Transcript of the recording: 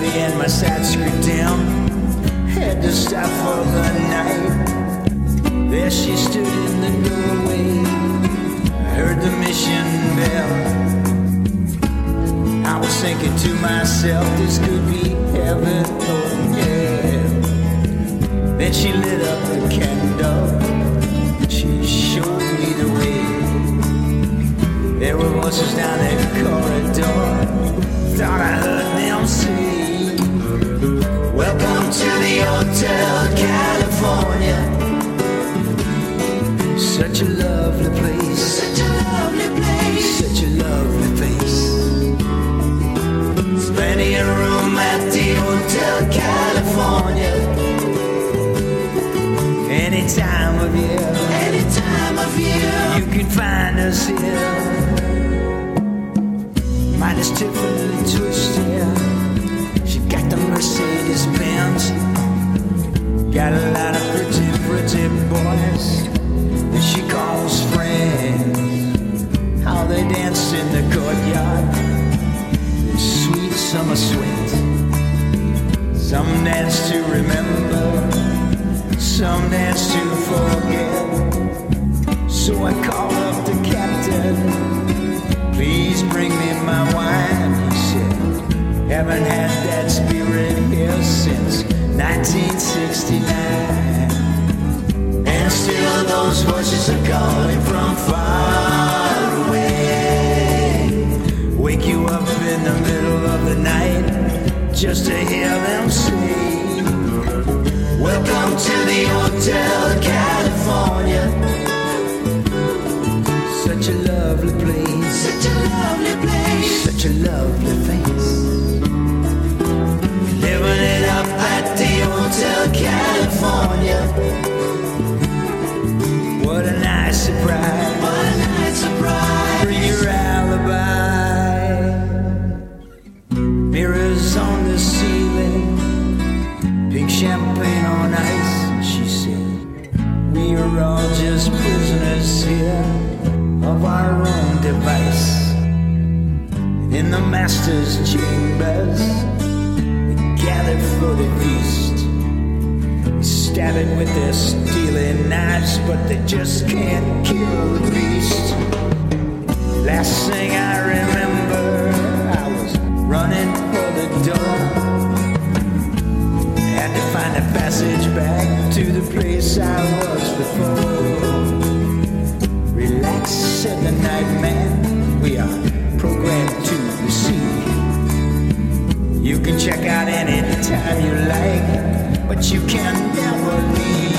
heavy and my side screwed down. Had to stop for the night. There she stood in the doorway. Heard the mission bell. I was thinking to myself, this could be heaven or hell. Then she lit up a candle. She showed me the way. There were voices down that corridor. Thought I heard them say, welcome to the Hotel California. Such a lovely place. Such a lovely place. Such a lovely place. There's plenty of room at the Hotel California. Any time of year. Any time of year. You can find us here. Mine is Tiffany Twisted. She got the Mercedes Benz. Got a lot of pretty, pretty boys that she calls friends. How they dance in the courtyard. Sweet summer sweat. Some dance to remember. Some dance to forget. So I called up the captain. Please bring me my wine. He said, haven't had that spirit here since 1969. And still those voices are calling from far away. Wake you up in the middle of the night just to hear them say, welcome to the Hotel California. Such a lovely place. Such a lovely place. Such a lovely face. Living it up at the Hotel California. What a nice surprise. What a nice surprise. Bring your alibi. Mirrors on the ceiling. Pink champagne on ice. And she said, we are all just prisoners here of our own device. In the master's chambers, they gather for the feast. They stab it with their steely knives, but they just can't kill the beast. Last thing I remember, I was running for the door. Had to find a passage back to the place I was before. Relax, said the night man. We are programmed to receive. You can check out any time you like, but you can never leave.